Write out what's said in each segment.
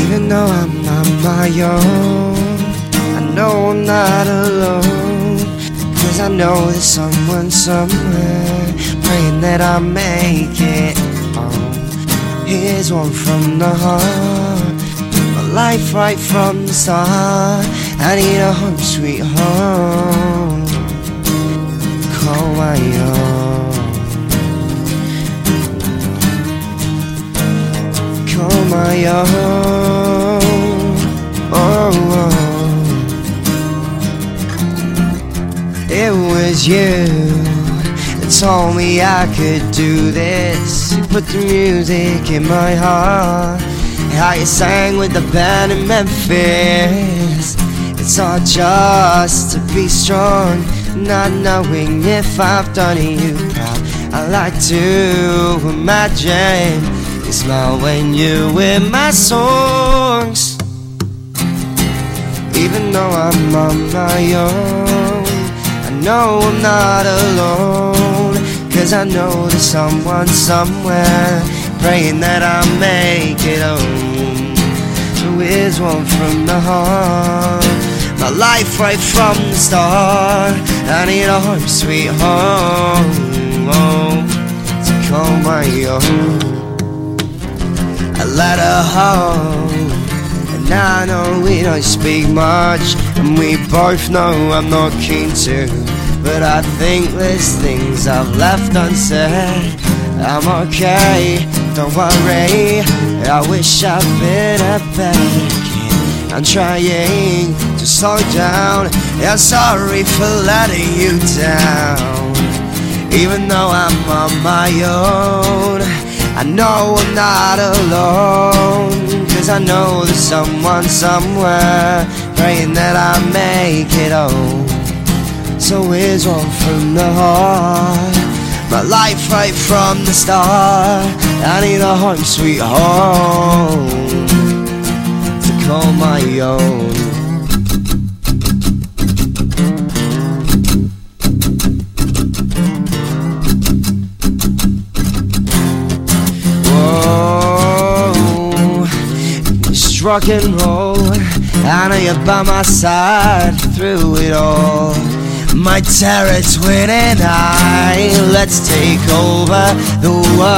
Even though I'm on my own, I know I'm not alone. 'Cause I know there's someone somewhere praying that I make it home. Here's one from the heart, my life right from the start. I need a home, sweet home, call my own, call my own. Oh, oh. It was you that told me I could do this. You put the music in my heart, how you sang with the band in Memphis. It's all just to be strong, not knowing if I've done you proud. I like to imagine you smile when you hear my songs. Even though I'm on my own, I know I'm not alone. 'Cause I know there's someone somewhere praying that I make it home. So here's one from the heart, my life right from the start. I need a home, sweet home, to call my own. I let her home, and I know we don't speak much, and we both know I'm not keen to. But I think there's things I've left unsaid. I'm okay, don't worry. I wish I'd been a better kid. I'm trying to slow down. I'm sorry for letting you down. Even though I'm on my own, I know I'm not alone. 'Cause I know there's someone somewhere praying that I make it home. So here's one from the heart, my life right from the start. I need a home, sweet home, to call my own. Whoa, it's rock and roll. I know you're by my side through it all. My territory and let's take over the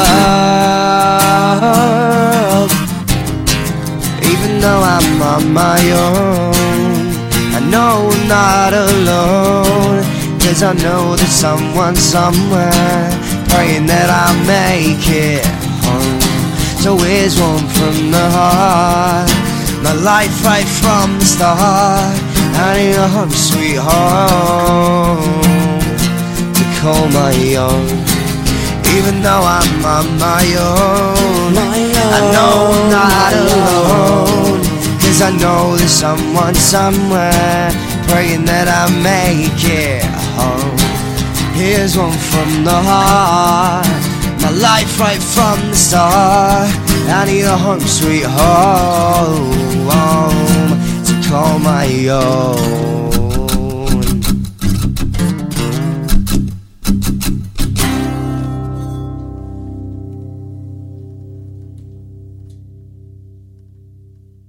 world. Even though I'm on my own, I know I'm not alone. 'Cause I know there's someone somewhere praying that I make it home. So here's one from the heart, my life right from the start. I need a home, sweet home, to call my own. Even though I'm on my own, I know I'm not alone. 'Cause I know there's someone somewhere praying that I make it home. Here's one from the heart, my life right from the start. I need a home, sweet home, call my own.